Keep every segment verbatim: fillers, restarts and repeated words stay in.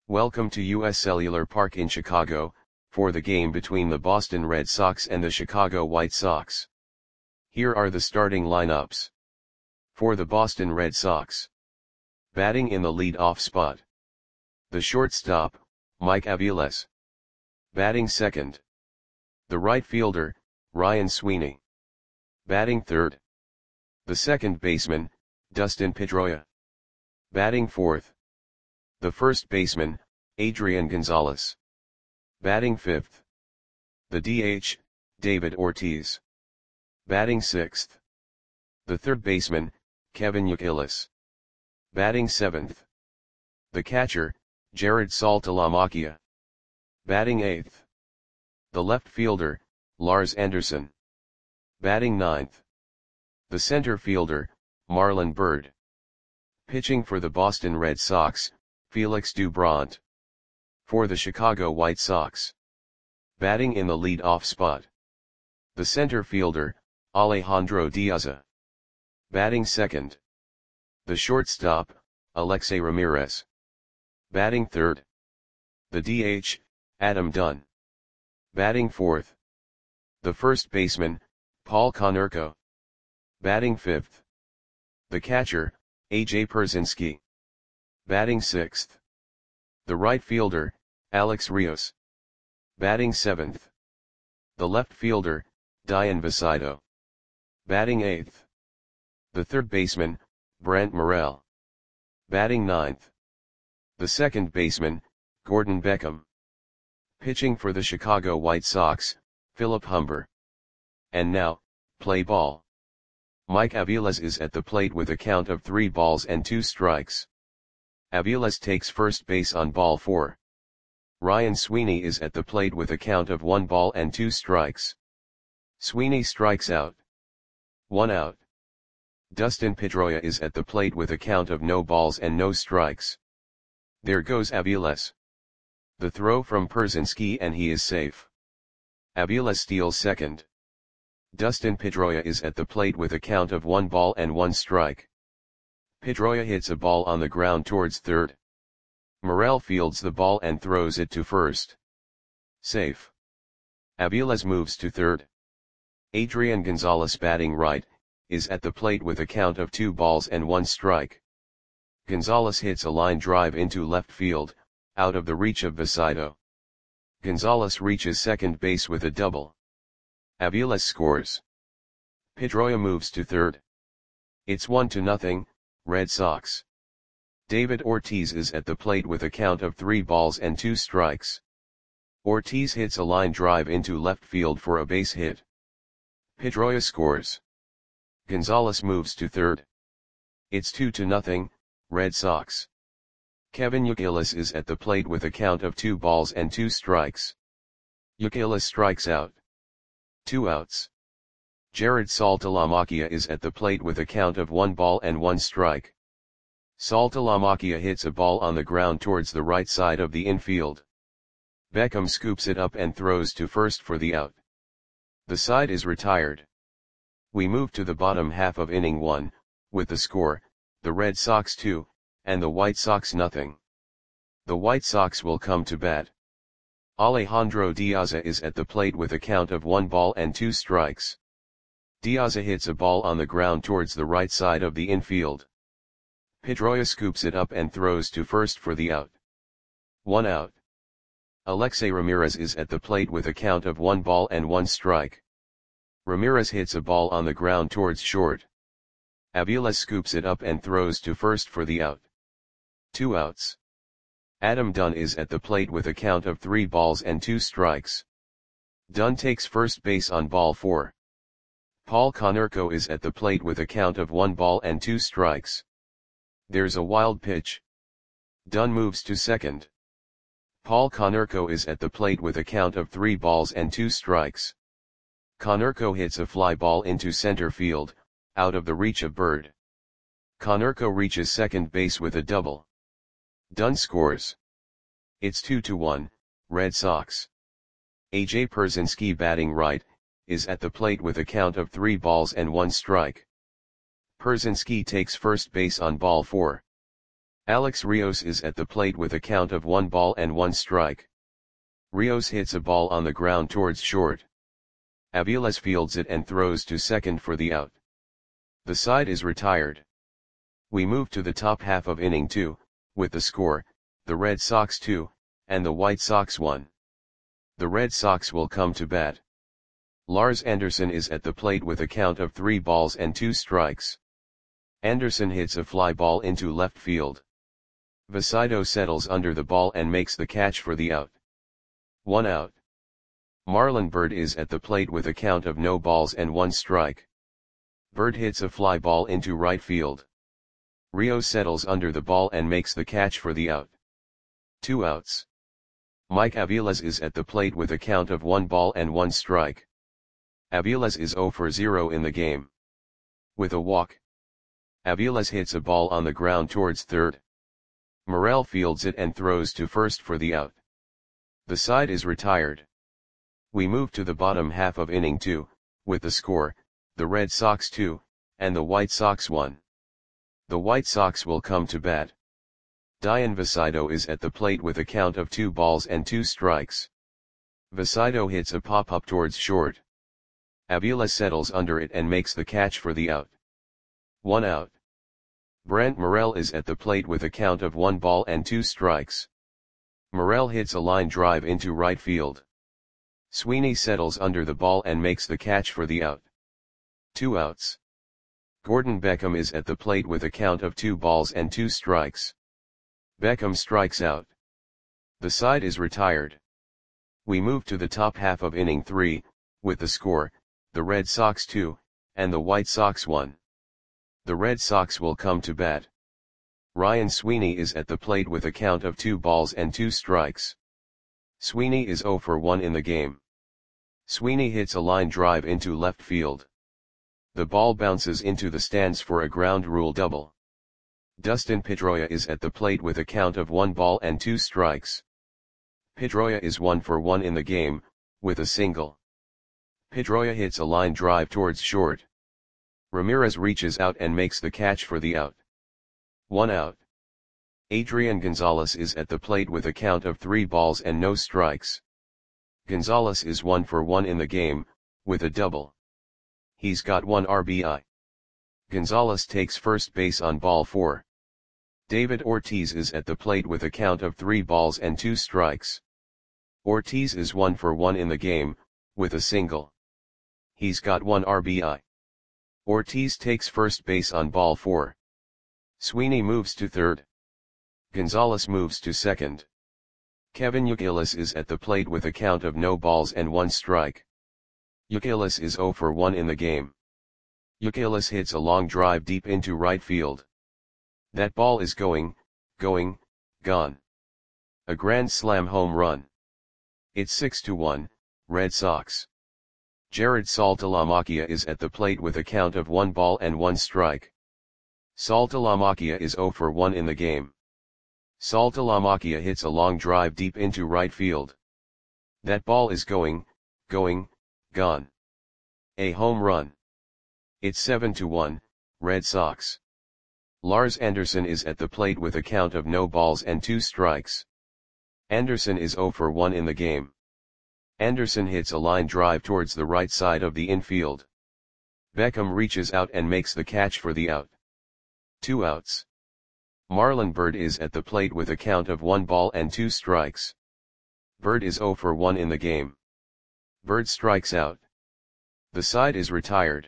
Welcome to U S Cellular Park in Chicago, for the game between the Boston Red Sox and the Chicago White Sox. Here are the starting lineups. For the Boston Red Sox. Batting in the lead-off spot. The shortstop, Mike Aviles. Batting second. The right fielder, Ryan Sweeney. Batting third. The second baseman, Dustin Pedroia. Batting fourth. The first baseman, Adrian Gonzalez. Batting fifth. The D H, David Ortiz. Batting sixth. The third baseman, Kevin Youkilis. Batting seventh. The catcher, Jared Saltalamacchia. Batting eighth. The left fielder, Lars Anderson. Batting ninth. The center fielder, Marlon Byrd. Pitching for the Boston Red Sox, Felix Doubront. For the Chicago White Sox. Batting in the lead-off spot. The center fielder, Alejandro Diaza. Batting second. The shortstop, Alexei Ramirez. Batting third. The D H, Adam Dunn. Batting fourth. The first baseman, Paul Konerko. Batting fifth. The catcher, A J Pierzynski. Batting sixth. The right fielder, Alex Rios. Batting seventh. The left fielder, Dian Visaido. Batting eighth. The third baseman, Brent Morel. Batting ninth. The second baseman, Gordon Beckham. Pitching for the Chicago White Sox, Philip Humber. And now, play ball. Mike Aviles is at the plate with a count of three balls and two strikes. Aviles takes first base on ball four. Ryan Sweeney is at the plate with a count of one ball and two strikes. Sweeney strikes out. One out. Dustin Pedroia is at the plate with a count of no balls and no strikes. There goes Aviles. The throw from Pierzynski and he is safe. Aviles steals second. Dustin Pedroia is at the plate with a count of one ball and one strike. Pedroia hits a ball on the ground towards third. Morel fields the ball and throws it to first. Safe. Aviles moves to third. Adrian Gonzalez, batting right, is at the plate with a count of two balls and one strike. Gonzalez hits a line drive into left field, out of the reach of Visaido. Gonzalez reaches second base with a double. Aviles scores. Pedroia moves to third. It's one to nothing, Red Sox. David Ortiz is at the plate with a count of three balls and two strikes. Ortiz hits a line drive into left field for a base hit. Pedroia scores. Gonzalez moves to third. It's two to nothing, Red Sox. Kevin Youkilis is at the plate with a count of two balls and two strikes. Youkilis strikes out. Two outs. Jared Saltalamacchia is at the plate with a count of one ball and one strike. Saltalamacchia hits a ball on the ground towards the right side of the infield. Beckham scoops it up and throws to first for the out. The side is retired. We move to the bottom half of inning one, with the score, the Red Sox two, and the White Sox nothing. The White Sox will come to bat. Alejandro Diaza is at the plate with a count of one ball and two strikes. Diaza hits a ball on the ground towards the right side of the infield. Pedroia scoops it up and throws to first for the out. One out. Alexei Ramirez is at the plate with a count of one ball and one strike. Ramirez hits a ball on the ground towards short. Aviles scoops it up and throws to first for the out. Two outs. Adam Dunn is at the plate with a count of three balls and two strikes. Dunn takes first base on ball four. Paul Konerko is at the plate with a count of one ball and two strikes. There's a wild pitch. Dunn moves to second. Paul Konerko is at the plate with a count of three balls and two strikes. Konerko hits a fly ball into center field, out of the reach of Byrd. Konerko reaches second base with a double. Dunn scores. It's two to one, Red Sox. A J Pierzynski, batting right, is at the plate with a count of three balls and one strike. Pierzynski takes first base on ball four. Alex Rios is at the plate with a count of one ball and one strike. Rios hits a ball on the ground towards short. Aviles fields it and throws to second for the out. The side is retired. We move to the top half of inning two, with the score, the Red Sox two, and the White Sox one. The Red Sox will come to bat. Lars Anderson is at the plate with a count of three balls and two strikes. Anderson hits a fly ball into left field. Vasido settles under the ball and makes the catch for the out. One out. Marlon Byrd is at the plate with a count of no balls and one strike. Byrd hits a fly ball into right field. Rios settles under the ball and makes the catch for the out. Two outs. Mike Aviles is at the plate with a count of one ball and one strike. Aviles is zero for zero in the game. With a walk. Aviles hits a ball on the ground towards third. Morel fields it and throws to first for the out. The side is retired. We move to the bottom half of inning two, with the score, the Red Sox two, and the White Sox one. The White Sox will come to bat. Dian Vasido is at the plate with a count of two balls and two strikes. Vasido hits a pop-up towards short. Aviles settles under it and makes the catch for the out. One out. Brent Morel is at the plate with a count of one ball and two strikes. Morel hits a line drive into right field. Sweeney settles under the ball and makes the catch for the out. Two outs. Gordon Beckham is at the plate with a count of two balls and two strikes. Beckham strikes out. The side is retired. We move to the top half of inning three, with the score, the Red Sox two, and the White Sox one. The Red Sox will come to bat. Ryan Sweeney is at the plate with a count of two balls and two strikes. Sweeney is zero for one in the game. Sweeney hits a line drive into left field. The ball bounces into the stands for a ground rule double. Dustin Pedroia is at the plate with a count of one ball and two strikes. Pedroia is one for one in the game, with a single. Pedroia hits a line drive towards short. Ramirez reaches out and makes the catch for the out. One out. Adrian Gonzalez is at the plate with a count of three balls and no strikes. Gonzalez is one for one in the game, with a double. He's got one R B I. Gonzalez takes first base on ball four. David Ortiz is at the plate with a count of three balls and two strikes. Ortiz is one for one in the game, with a single. He's got one R B I. Ortiz takes first base on ball four. Sweeney moves to third. Gonzalez moves to second. Kevin Youkilis is at the plate with a count of no balls and one strike. Youkilis is zero for one in the game. Youkilis hits a long drive deep into right field. That ball is going, going, gone. A grand slam home run. It's six to one, Red Sox. Jared Saltalamacchia is at the plate with a count of one ball and one strike. Saltalamacchia is zero for one in the game. Saltalamacchia hits a long drive deep into right field. That ball is going, going, gone. A home run. It's seven to one, Red Sox. Lars Anderson is at the plate with a count of no balls and two strikes. Anderson is zero for one in the game. Anderson hits a line drive towards the right side of the infield. Beckham reaches out and makes the catch for the out. Two outs. Marlon Byrd is at the plate with a count of one ball and two strikes. Byrd is zero for one in the game. Byrd strikes out. The side is retired.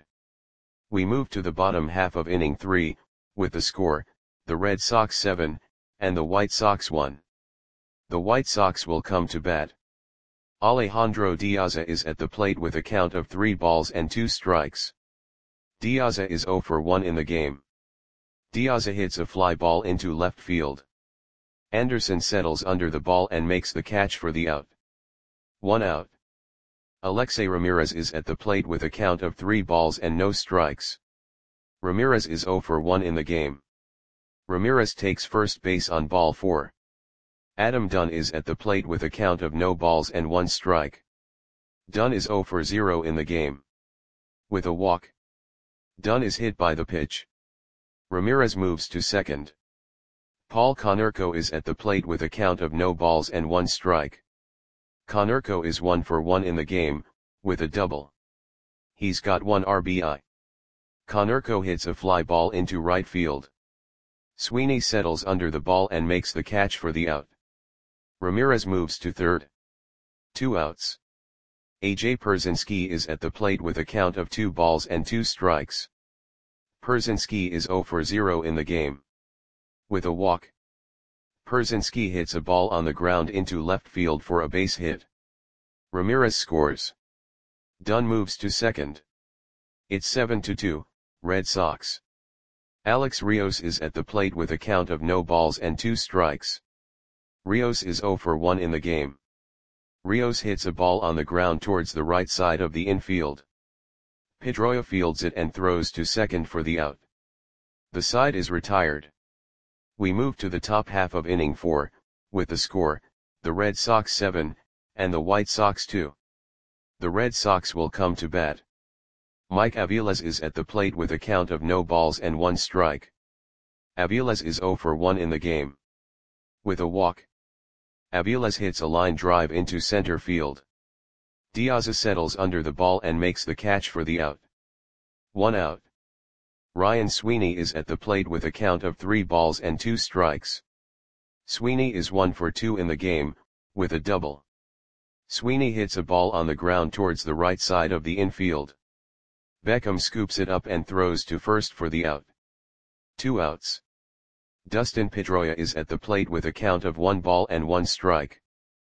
We move to the bottom half of inning three, with the score, the Red Sox seven, and the White Sox one. The White Sox will come to bat. Alejandro Diaza is at the plate with a count of three balls and two strikes. Diaza is zero for one in the game. Diaza hits a fly ball into left field. Anderson settles under the ball and makes the catch for the out. One out. Alexei Ramirez is at the plate with a count of three balls and no strikes. Ramirez is zero for one in the game. Ramirez takes first base on ball four. Adam Dunn is at the plate with a count of no balls and one strike. Dunn is zero for zero in the game. With a walk. Dunn is hit by the pitch. Ramirez moves to second. Paul Konerko is at the plate with a count of no balls and one strike. Konerko is one for one in the game, with a double. He's got one R B I. Konerko hits a fly ball into right field. Sweeney settles under the ball and makes the catch for the out. Ramirez moves to third. Two outs. A J Pierzynski is at the plate with a count of two balls and two strikes. Pierzynski is zero for zero in the game. With a walk, Pierzynski hits a ball on the ground into left field for a base hit. Ramirez scores. Dunn moves to second. It's seven to two, Red Sox. Alex Rios is at the plate with a count of no balls and two strikes. Rios is zero for one in the game. Rios hits a ball on the ground towards the right side of the infield. Pedroia fields it and throws to second for the out. The side is retired. We move to the top half of inning four, with the score, the Red Sox seven, and the White Sox two. The Red Sox will come to bat. Mike Aviles is at the plate with a count of no balls and one strike. Aviles is zero for one in the game. With a walk, Aviles hits a line drive into center field. Diaz settles under the ball and makes the catch for the out. One out. Ryan Sweeney is at the plate with a count of three balls and two strikes. Sweeney is one for two in the game, with a double. Sweeney hits a ball on the ground towards the right side of the infield. Beckham scoops it up and throws to first for the out. Two outs. Dustin Pedroia is at the plate with a count of one ball and one strike.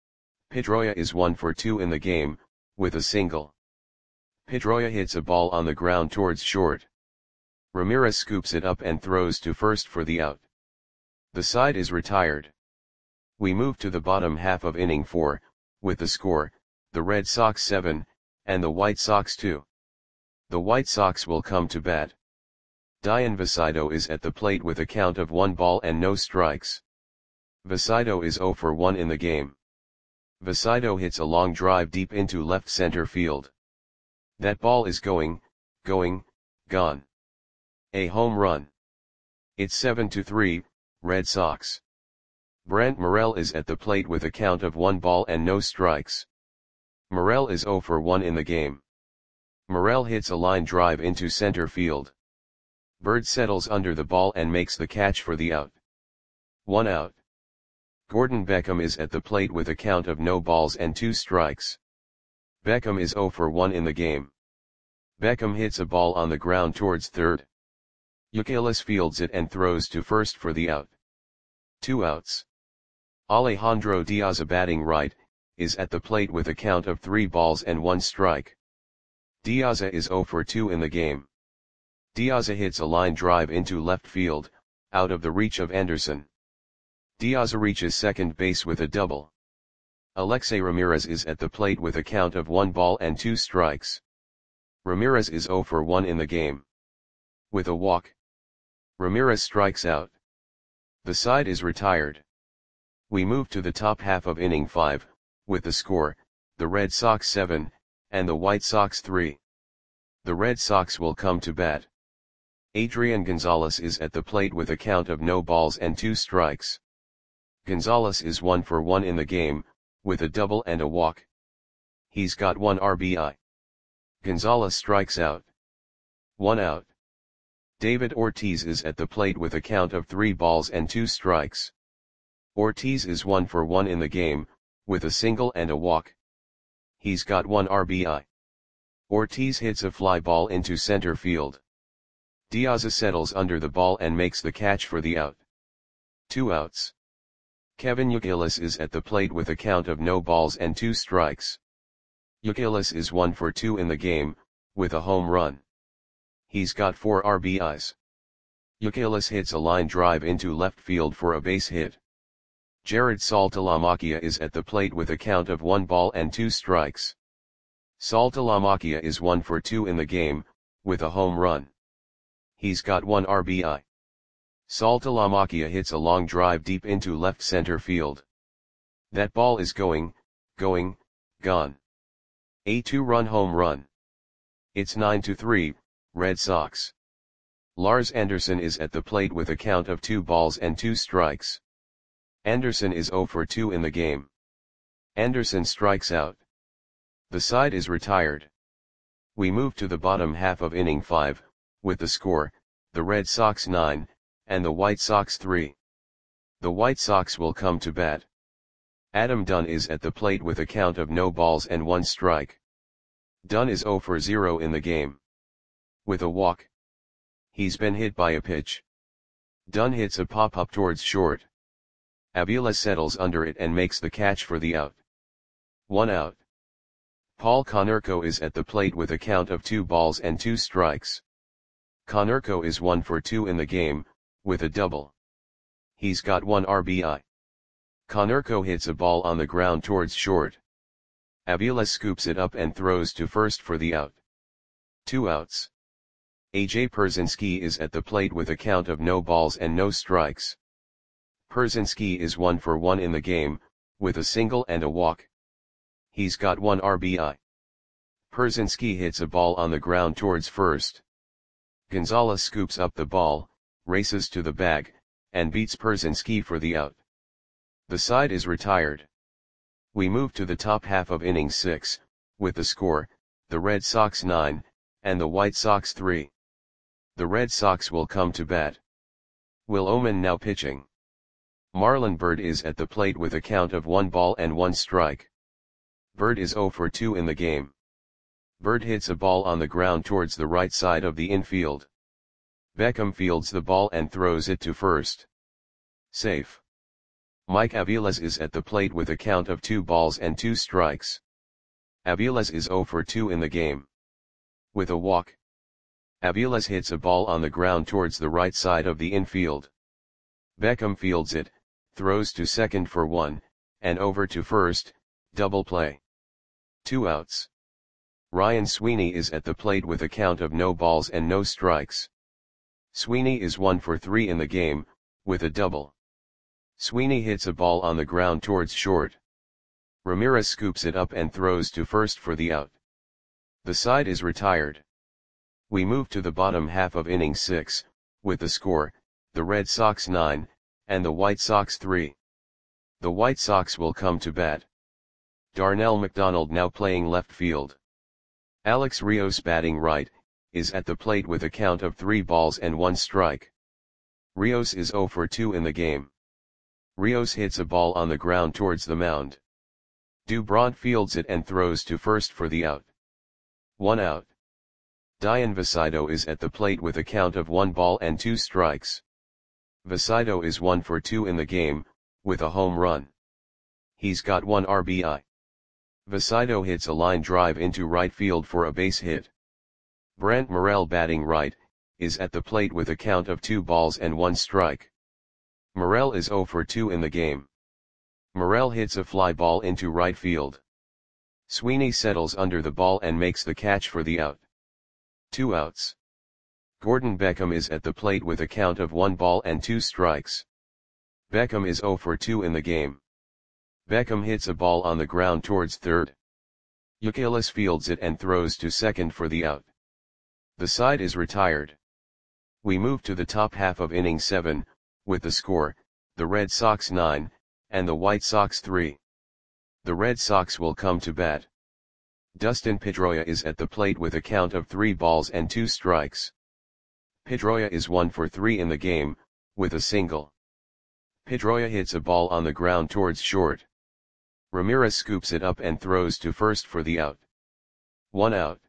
Pedroia is one for two in the game, with a single. Pedroia hits a ball on the ground towards short. Ramirez scoops it up and throws to first for the out. The side is retired. We move to the bottom half of inning four, with the score, the Red Sox seven, and the White Sox two. The White Sox will come to bat. Dian Vasido is at the plate with a count of one ball and no strikes. Vasido is zero for one in the game. Vasido hits a long drive deep into left center field. That ball is going, going, gone. A home run. It's seven to three, Red Sox. Brent Morel is at the plate with a count of one ball and no strikes. Morel is zero for one in the game. Morel hits a line drive into center field. Bird settles under the ball and makes the catch for the out. One out. Gordon Beckham is at the plate with a count of no balls and two strikes. Beckham is zero for one in the game. Beckham hits a ball on the ground towards third. Youkilis fields it and throws to first for the out. Two outs. Alejandro Diaz, batting right, is at the plate with a count of three balls and one strike. Diaz is zero for two in the game. Diaz hits a line drive into left field, out of the reach of Anderson. Diaz reaches second base with a double. Alexei Ramirez is at the plate with a count of one ball and two strikes. Ramirez is zero for one in the game. With a walk, Ramirez strikes out. The side is retired. We move to the top half of inning five, with the score, the Red Sox seven, and the White Sox three. The Red Sox will come to bat. Adrian Gonzalez is at the plate with a count of no balls and two strikes. Gonzalez is one for one in the game, with a double and a walk. He's got one R B I. Gonzalez strikes out. One out. David Ortiz is at the plate with a count of three balls and two strikes. Ortiz is one for one in the game, with a single and a walk. He's got one R B I. Ortiz hits a fly ball into center field. Diaz settles under the ball and makes the catch for the out. Two outs. Kevin Youkilis is at the plate with a count of no balls and two strikes. Youkilis is one for two in the game, with a home run. He's got four R B Is. Youkilis hits a line drive into left field for a base hit. Jared Saltalamacchia is at the plate with a count of one ball and two strikes. Saltalamacchia is one for two in the game, with a home run. He's got one R B I. Saltalamacchia hits a long drive deep into left center field. That ball is going, going, gone. A two-run home run. It's nine to three, Red Sox. Lars Anderson is at the plate with a count of two balls and two strikes. Anderson is zero for two in the game. Anderson strikes out. The side is retired. We move to the bottom half of inning five, with the score, the Red Sox nine, and the White Sox three. The White Sox will come to bat. Adam Dunn is at the plate with a count of no balls and one strike. Dunn is zero for zero in the game. With a walk. He's been hit by a pitch. Dunn hits a pop-up towards short. Avila settles under it and makes the catch for the out. One out. Paul Konerko is at the plate with a count of two balls and two strikes. Konerko is one for two in the game, with a double. He's got one R B I. Konerko hits a ball on the ground towards short. Avila scoops it up and throws to first for the out. Two outs. A J Pierzynski is at the plate with a count of no balls and no strikes. Pierzynski is one for one in the game, with a single and a walk. He's got one R B I. Pierzynski hits a ball on the ground towards first. Gonzalez scoops up the ball, races to the bag, and beats Pierzynski for the out. The side is retired. We move to the top half of inning six, with the score, the Red Sox nine, and the White Sox three. The Red Sox will come to bat. Will Oman now pitching. Marlon Byrd is at the plate with a count of one ball and one strike. Byrd is zero for two in the game. Byrd hits a ball on the ground towards the right side of the infield. Beckham fields the ball and throws it to first. Safe. Mike Aviles is at the plate with a count of two balls and two strikes. Aviles is zero for two in the game. With a walk. Aviles hits a ball on the ground towards the right side of the infield. Beckham fields it, throws to second for one, and over to first, double play. Two outs. Ryan Sweeney is at the plate with a count of no balls and no strikes. Sweeney is one for three in the game, with a double. Sweeney hits a ball on the ground towards short. Ramirez scoops it up and throws to first for the out. The side is retired. We move to the bottom half of inning six, with the score, the Red Sox nine, and the White Sox three. The White Sox will come to bat. Darnell McDonald now playing left field. Alex Rios batting right, is at the plate with a count of three balls and one strike. Rios is zero for two in the game. Rios hits a ball on the ground towards the mound. Dubron fields it and throws to first for the out. One out. Dian Vasido is at the plate with a count of one ball and two strikes. Vasido is one for two in the game, with a home run. He's got one R B I. Vasido hits a line drive into right field for a base hit. Brant Morel batting right, is at the plate with a count of two balls and one strike. Morel is zero for two in the game. Morel hits a fly ball into right field. Sweeney settles under the ball and makes the catch for the out. Two outs. Gordon Beckham is at the plate with a count of one ball and two strikes. Beckham is zero for two in the game. Beckham hits a ball on the ground towards third. Youkilis fields it and throws to second for the out. The side is retired. We move to the top half of inning seven, with the score, the Red Sox nine, and the White Sox three. The Red Sox will come to bat. Dustin Pedroia is at the plate with a count of three balls and two strikes. Pedroia is one for three in the game, with a single. Pedroia hits a ball on the ground towards short. Ramirez scoops it up and throws to first for the out. One out.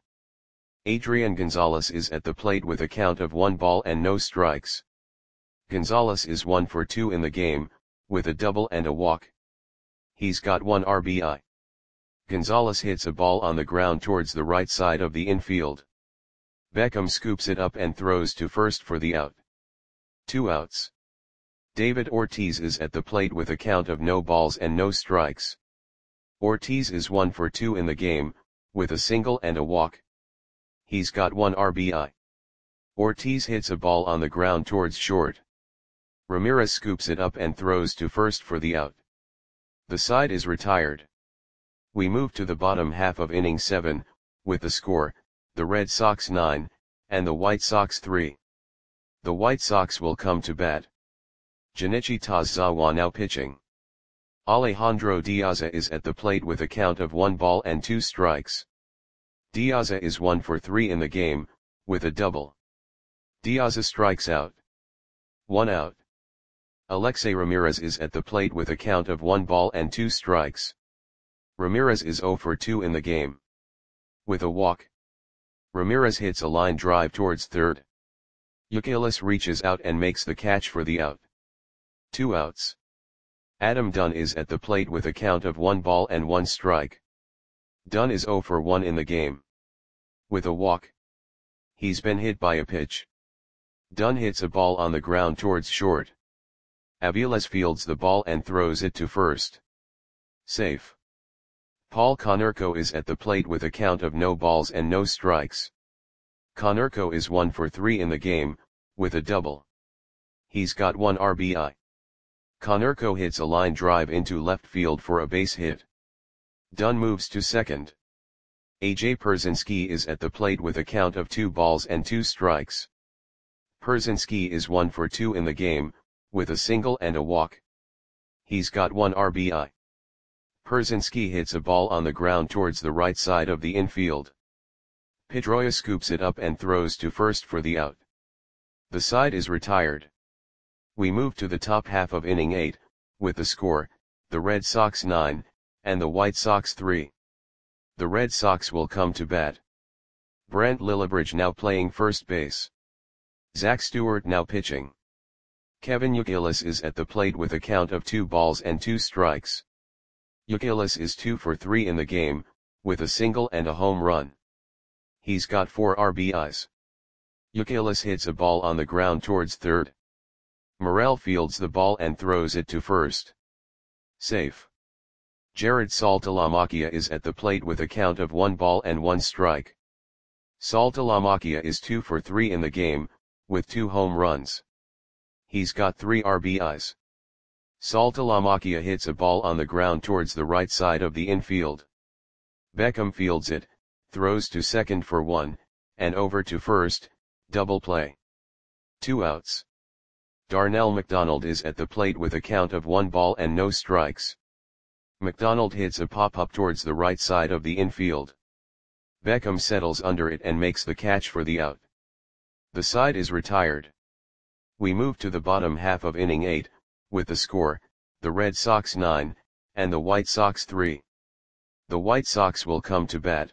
Adrian Gonzalez is at the plate with a count of one ball and no strikes. Gonzalez is one for two in the game, with a double and a walk. He's got one R B I. Gonzalez hits a ball on the ground towards the right side of the infield. Beckham scoops it up and throws to first for the out. Two outs. David Ortiz is at the plate with a count of no balls and no strikes. Ortiz is one for two in the game, with a single and a walk. He's got one R B I. Ortiz hits a ball on the ground towards short. Ramirez scoops it up and throws to first for the out. The side is retired. We move to the bottom half of inning seven, with the score, the Red Sox nine, and the White Sox three. The White Sox will come to bat. Junichi Tozawa now pitching. Alejandro Diaza is at the plate with a count of one ball and two strikes. Diaza is one for three in the game, with a double. Diaza strikes out. One out. Alexei Ramirez is at the plate with a count of one ball and two strikes. Ramirez is zero for two in the game. With a walk. Ramirez hits a line drive towards third. Youkilis reaches out and makes the catch for the out. Two outs. Adam Dunn is at the plate with a count of one ball and one strike. Dunn is zero for one in the game. With a walk. He's been hit by a pitch. Dunn hits a ball on the ground towards short. Aviles fields the ball and throws it to first. Safe. Paul Konerko is at the plate with a count of no balls and no strikes. Konerko is one for three in the game, with a double. He's got one R B I. Konerko hits a line drive into left field for a base hit. Dunn moves to second. A J Pierzynski is at the plate with a count of two balls and two strikes. Pierzynski is one for two in the game, with a single and a walk. He's got one R B I. Pierzynski hits a ball on the ground towards the right side of the infield. Pedroia scoops it up and throws to first for the out. The side is retired. We move to the top half of inning eight, with the score, the Red Sox nine, and the White Sox three. The Red Sox will come to bat. Brant Lillibridge now playing first base. Zach Stewart now pitching. Kevin Youkilis is at the plate with a count of two balls and two strikes. Youkilis is two for three in the game, with a single and a home run. He's got four R B Is. Youkilis hits a ball on the ground towards third. Morel fields the ball and throws it to first. Safe. Jared Saltalamacchia is at the plate with a count of one ball and one strike. Saltalamacchia is two for three in the game, with two home runs. He's got three R B Is. Saltalamacchia hits a ball on the ground towards the right side of the infield. Beckham fields it, throws to second for one, and over to first, double play. Two outs. Darnell McDonald is at the plate with a count of one ball and no strikes. McDonald hits a pop-up towards the right side of the infield. Beckham settles under it and makes the catch for the out. The side is retired. We move to the bottom half of inning eight, with the score, the Red Sox nine, and the White Sox three. The White Sox will come to bat.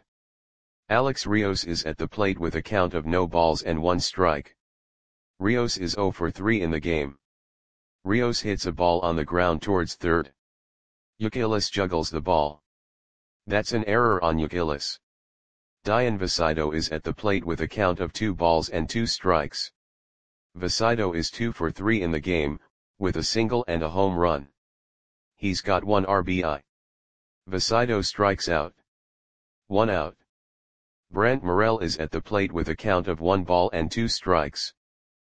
Alex Rios is at the plate with a count of no balls and one strike. Rios is zero for three in the game. Rios hits a ball on the ground towards third. Youkilis juggles the ball. That's an error on Youkilis. Dian Visido is at the plate with a count of two balls and two strikes. Visido is two for three in the game, with a single and a home run. He's got one R B I. Visido strikes out. One out. Brent Morel is at the plate with a count of one ball and two strikes.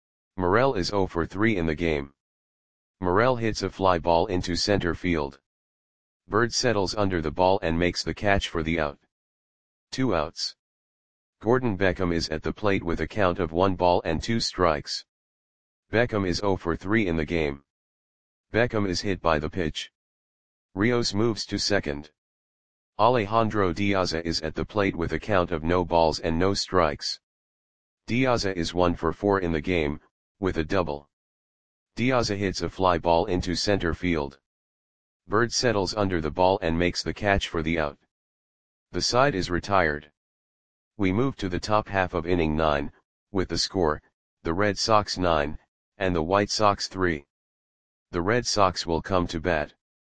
Morel is zero for three in the game. Morel hits a fly ball into center field. Bird settles under the ball and makes the catch for the out. Two outs. Gordon Beckham is at the plate with a count of one ball and two strikes. Beckham is zero for three in the game. Beckham is hit by the pitch. Rios moves to second. Alejandro Diaza is at the plate with a count of no balls and no strikes. Diaza is one for four in the game, with a double. Diaza hits a fly ball into center field. Bird settles under the ball and makes the catch for the out. The side is retired. We move to the top half of inning nine, with the score, the Red Sox nine, and the White Sox three. The Red Sox will come to bat.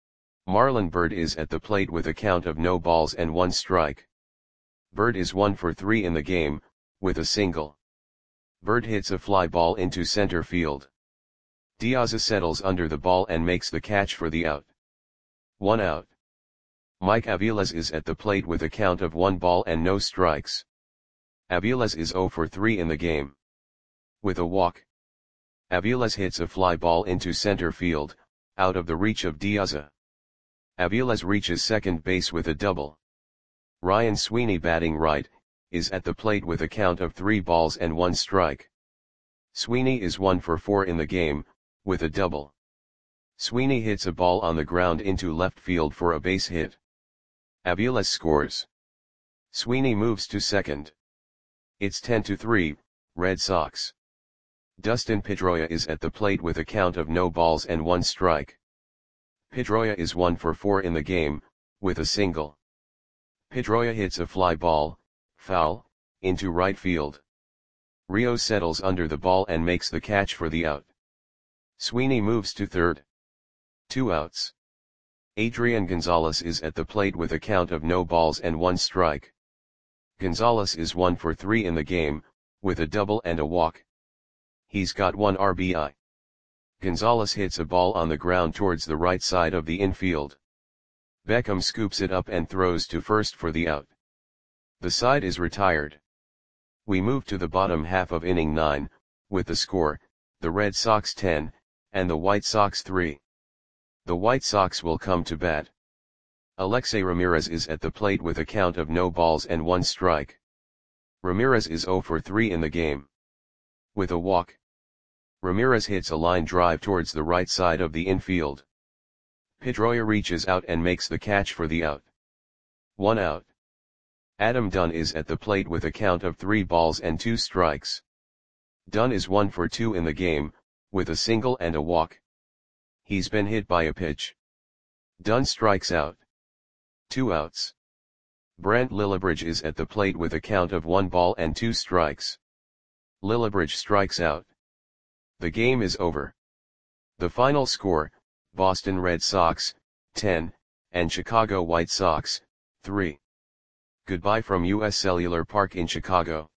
Marlon Byrd is at the plate with a count of no balls and one strike. Byrd is one for three in the game, with a single. Byrd hits a fly ball into center field. Diaza settles under the ball and makes the catch for the out. One out. Mike Aviles is at the plate with a count of one ball and no strikes. Aviles is zero for three in the game. With a walk. Aviles hits a fly ball into center field, out of the reach of Diaza. Aviles reaches second base with a double. Ryan Sweeney batting right, is at the plate with a count of three balls and one strike. Sweeney is one for four in the game, with a double. Sweeney hits a ball on the ground into left field for a base hit. Aviles scores. Sweeney moves to second. It's ten to three, Red Sox. Dustin Pedroia is at the plate with a count of no balls and one strike. Pedroia is one for four in the game, with a single. Pedroia hits a fly ball, foul, into right field. Rio settles under the ball and makes the catch for the out. Sweeney moves to third. Two outs. Adrian Gonzalez is at the plate with a count of no balls and one strike. Gonzalez is one for three in the game, with a double and a walk. He's got one R B I. Gonzalez hits a ball on the ground towards the right side of the infield. Beckham scoops it up and throws to first for the out. The side is retired. We move to the bottom half of inning nine, with the score, the Red Sox ten, and the White Sox three. The White Sox will come to bat. Alexei Ramirez is at the plate with a count of no balls and one strike. Ramirez is zero for three in the game. With a walk. Ramirez hits a line drive towards the right side of the infield. Pedroia reaches out and makes the catch for the out. One out. Adam Dunn is at the plate with a count of three balls and two strikes. Dunn is one for two in the game, with a single and a walk. He's been hit by a pitch. Dunn strikes out. Two outs. Brent Lillibridge is at the plate with a count of one ball and two strikes. Lillibridge strikes out. The game is over. The final score, Boston Red Sox, ten, and Chicago White Sox, three. Goodbye from U S Cellular Park in Chicago.